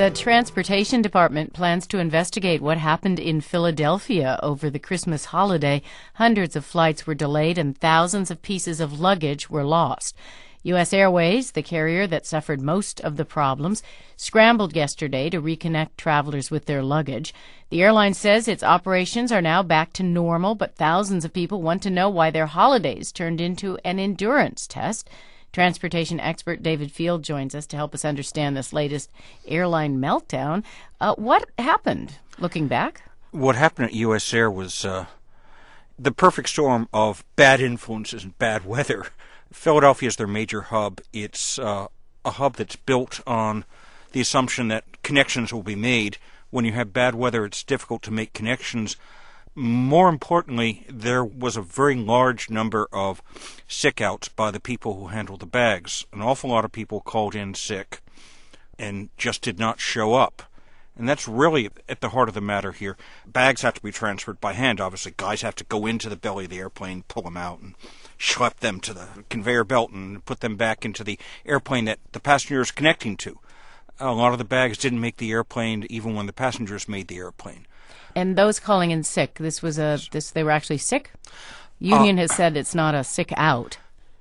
The Transportation Department plans to investigate what happened in Philadelphia over the Christmas holiday. Hundreds of flights were delayed and thousands of pieces of luggage were lost. U.S. Airways, the carrier that suffered most of the problems, scrambled yesterday to reconnect travelers with their luggage. The airline says its operations are now back to normal, but thousands of people want to know why their holidays turned into an endurance test. Transportation expert David Field joins us to help us understand this latest airline meltdown. What happened, looking back? What happened at U.S. Air was the perfect storm of bad influences and bad weather. Philadelphia is their major hub. It's a hub that's built on the assumption that connections will be made. When you have bad weather, it's difficult to make connections. More importantly, there was a very large number of sick outs by the people who handled the bags. An awful lot of people called in sick and just did not show up. And that's really at the heart of the matter here. Bags have to be transferred by hand. Obviously, guys have to go into the belly of the airplane, pull them out, and schlep them to the conveyor belt and put them back into the airplane that the passenger is connecting to. A lot of the bags didn't make the airplane even when the passengers made the airplane. And those calling in sick, they were actually sick? Union has said it's not a sick out.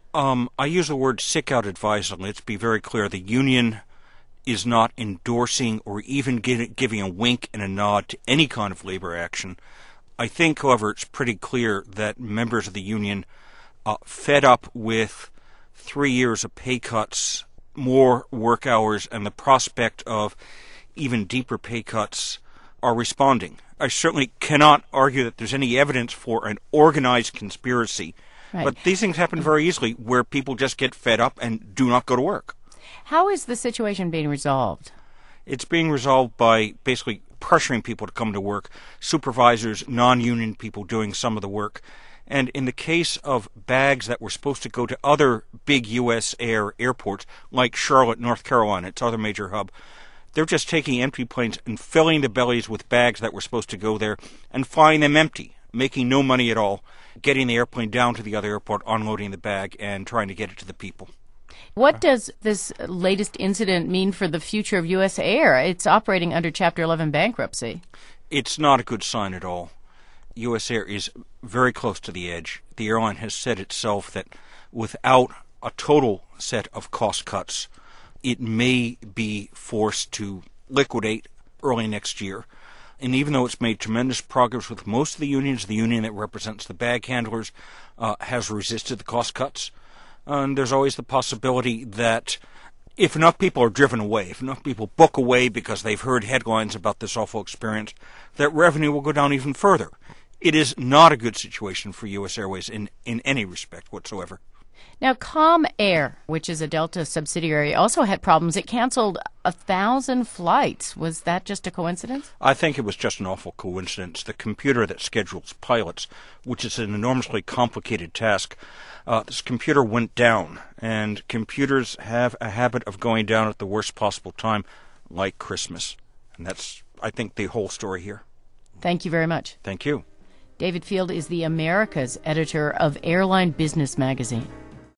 I use the word sick out advisedly. Let's be very clear. The union is not endorsing or even giving a wink and a nod to any kind of labor action. I think, however, it's pretty clear that members of the union, fed up with 3 years of pay cuts, more work hours, and the prospect of even deeper pay cuts, are responding. I certainly cannot argue that there's any evidence for an organized conspiracy, right. But these things happen very easily where people just get fed up and do not go to work. How is the situation being resolved? It's being resolved by basically pressuring people to come to work, supervisors, non-union people doing some of the work. And in the case of bags that were supposed to go to other big U.S. airports, like Charlotte, North Carolina, its other major hub, they're just taking empty planes and filling the bellies with bags that were supposed to go there and flying them empty, making no money at all, getting the airplane down to the other airport, unloading the bag, and trying to get it to the people. What does this latest incident mean for the future of U.S. Air? It's operating under Chapter 11 bankruptcy. It's not a good sign at all. U.S. Air is very close to the edge. The airline has said itself that without a total set of cost cuts, it may be forced to liquidate early next year. And even though it's made tremendous progress with most of the unions, the union that represents the bag handlers has resisted the cost cuts. And there's always the possibility that if enough people are driven away, if enough people book away because they've heard headlines about this awful experience, that revenue will go down even further. It is not a good situation for U.S. Airways in any respect whatsoever. Now, Calm Air, which is a Delta subsidiary, also had problems. It canceled 1,000 flights. Was that just a coincidence? I think it was just an awful coincidence. The computer that schedules pilots, which is an enormously complicated task, this computer went down, and computers have a habit of going down at the worst possible time, like Christmas. And that's, I think, the whole story here. Thank you very much. Thank you. David Field is the Americas editor of Airline Business Magazine.